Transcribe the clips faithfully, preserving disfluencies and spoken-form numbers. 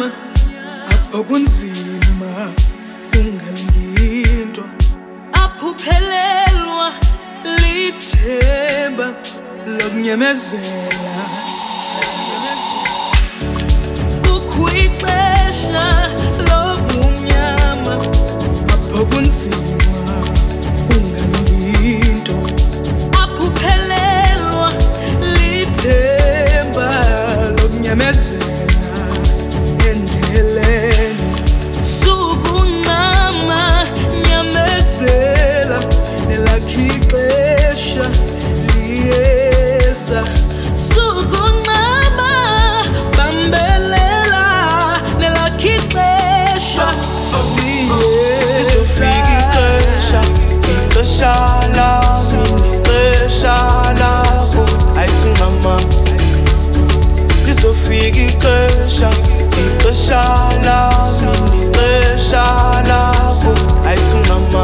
apho kunzima ungalinto, aphuphelelwa lithemba lokunyamezela kukwixesha lobumnyama, apho kunzima ungalinto, aphuphelelwa lithemba lokunyamezela endeleni sukunqama nyamezela nelakhi ixesha liyeza sukunqama bambelela nelakhi ixesha lizofika ixesha, ixesha lami nexesha lakho ayifunama. Lizofika ixesha, ixesha lami nexesha lakho ayifunama.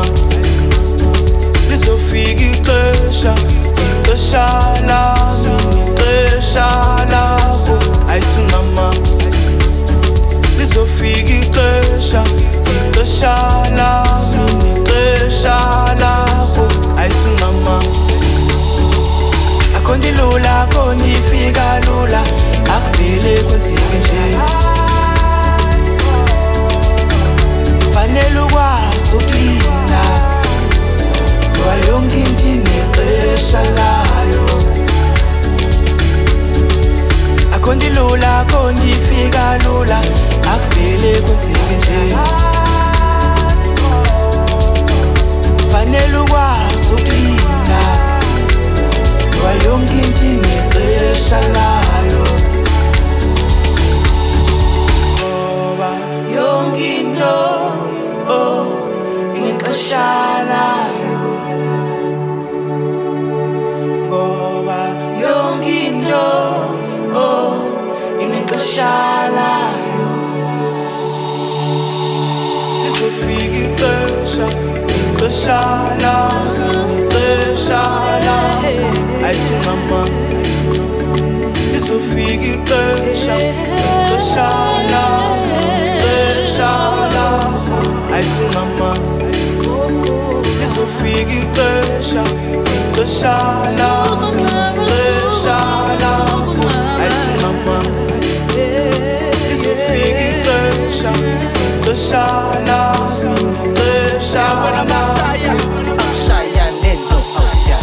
Lizofika ixesha, ixesha lami nexesha lakho ayifunama. Lizofika ixesha, ixesha lami nexesha lakho ayifunama. Akho ndilula, akho ndifika lula, akuvele kwenzeke nje. Fanele ukwazi ukulinda, ngoba yonke into inexesha layo. Akho ndilula, akho ndifika lula, akuvele kwenzeke nje. Fanele ukwazi ukulinda, ngoba yonke into inexesha layo. Ngoba yonke into oh inexesha layo. Ngoba yonke into oh inexesha layo. Lizofika ixesha, ixesha lami nexesha lakho ayifunama. Lizofika ixesha, ixesha lami nexesha lakho ayifunama. Lizofika ixesha, ixesha lami nexesha lakho ayifunama. Lizofika ixesha, ixesha lami nexesha lakho. Shaya lento autya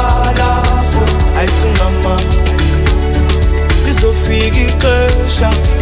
Lizofika ixesha,